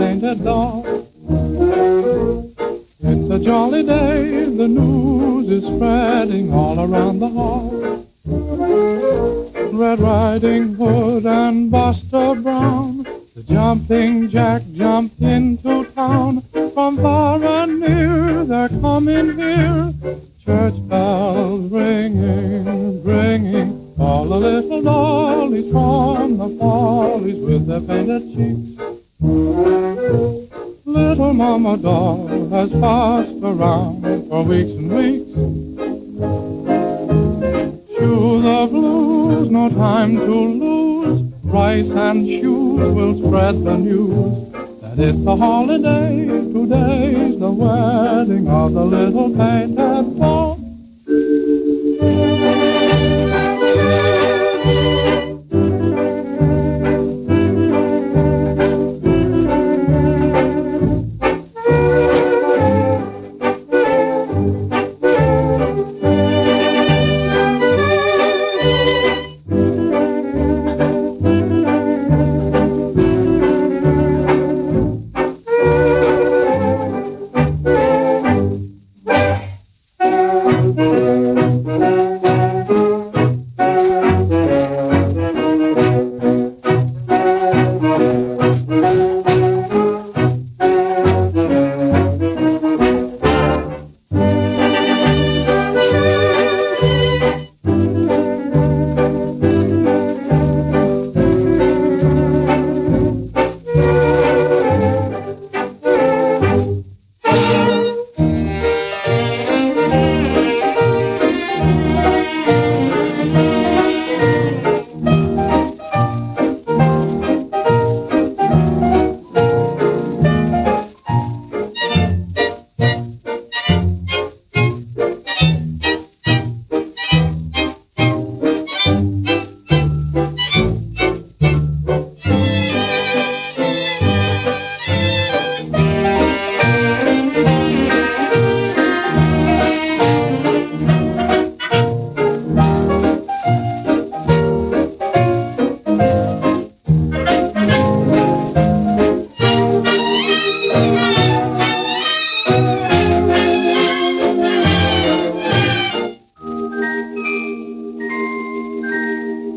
painted doll. It's a jolly day, the news is spreading all around the hall. Red Riding Hood and Buster Brown, the jumping jack jumped into town. From far and near they're coming here, church bells ringing, ringing, all the little dollies from the follies with their painted cheeks. Little Mama Doll has fussed around for weeks and weeks. Chew the blues, no time to lose. Rice and shoes will spread the news that it's a holiday. Today's the wedding of the little painted doll.